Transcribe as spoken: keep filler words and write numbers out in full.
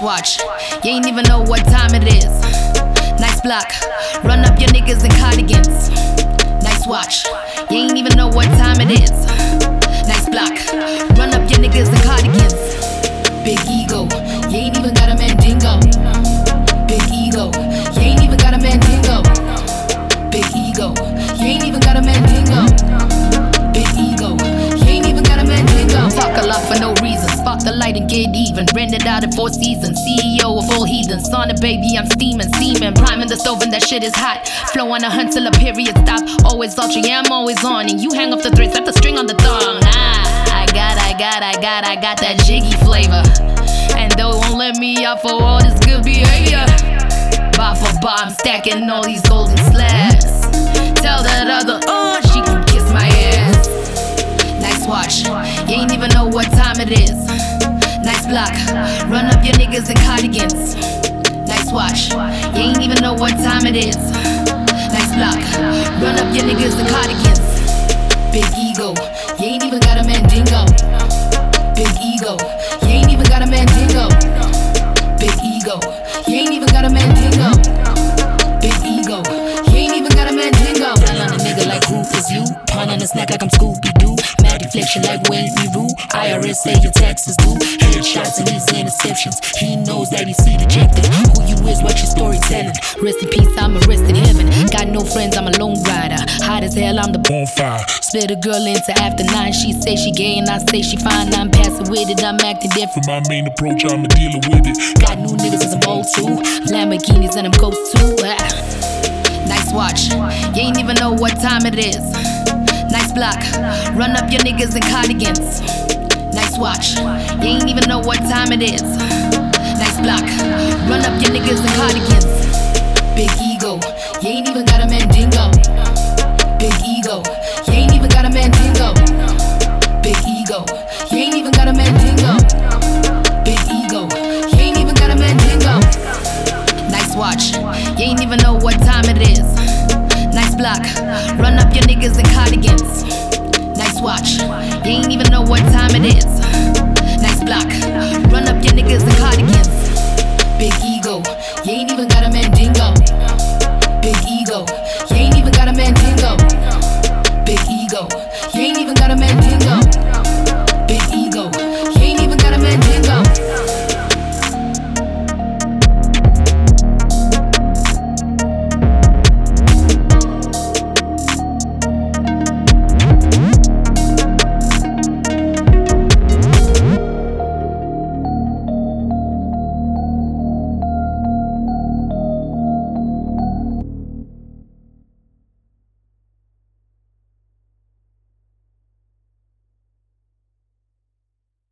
watch, you ain't even know what time it is. Nice block, run up your niggas in cardigans. Nice watch, you ain't even know what time it is. Nice block, run up your niggas in cardigans. Big ego, you ain't even got a mandingo. Big ego, you ain't even got a mandingo. Big ego, you ain't even got a mandingo. Big ego, you ain't even got a mandingo. Talk a lot for no reason, spark the light and get even. Rented out in four seasons, C E O of all heathens. On it, baby, I'm steaming, steaming. Priming the stove and that shit is hot. Flow on a hunt till a period stop. Always ultra, yeah, I'm always on. And you hang off the thread, set the string on the thong. Ah, I got, I got, I got, I got that jiggy flavor. And though it won't let me out for all this good behavior. Bar for bar, I'm stacking all these golden slabs. Tell that other, oh, she can kiss my ass. Nice watch, you ain't even know what time it is. Nice block, run up your niggas in cardigans. Nice watch, you ain't even know what time it is. Nice block, run up your niggas in cardigans. Big ego, you ain't even got a mandingo. Big ego, you ain't even got a mandingo. Big ego, you ain't even got a mandingo. Big ego, you ain't even got a mandingo. Tell on a nigga like who is you? Pun on his neck like I'm Scooby-Doo. Mad deflection like Wayne Rue. I R S say your taxes due. Headshots and these interceptions. He knows that he's see dejected. Who you is, what your story telling. Rest in peace, I'm arrested heaven. Got no friends, I'm a lone rider. Hot as hell, I'm the bonfire. Split a girl into after nine. She say she gay and I say she fine. I'm passing with it, I'm acting different. For my main approach, I'm a dealer with it. Got new niggas as I'm old too. Lamborghinis and them coats too. Ah. Nice watch, you ain't even know what time it is. Nice block, run up your niggas in cardigans. Nice watch, you ain't even know what time it is. Nice block, run up your niggas in cardigans. Big ego, you ain't even got a mandingo. Big ego, you ain't even got a mandingo. Big ego, you ain't even got a mandingo. Big ego, you ain't even got a mandingo. Nice watch, you ain't even know what time it is. Nice block, run up your niggas in cardigans. Nice watch, you ain't even know what time it is.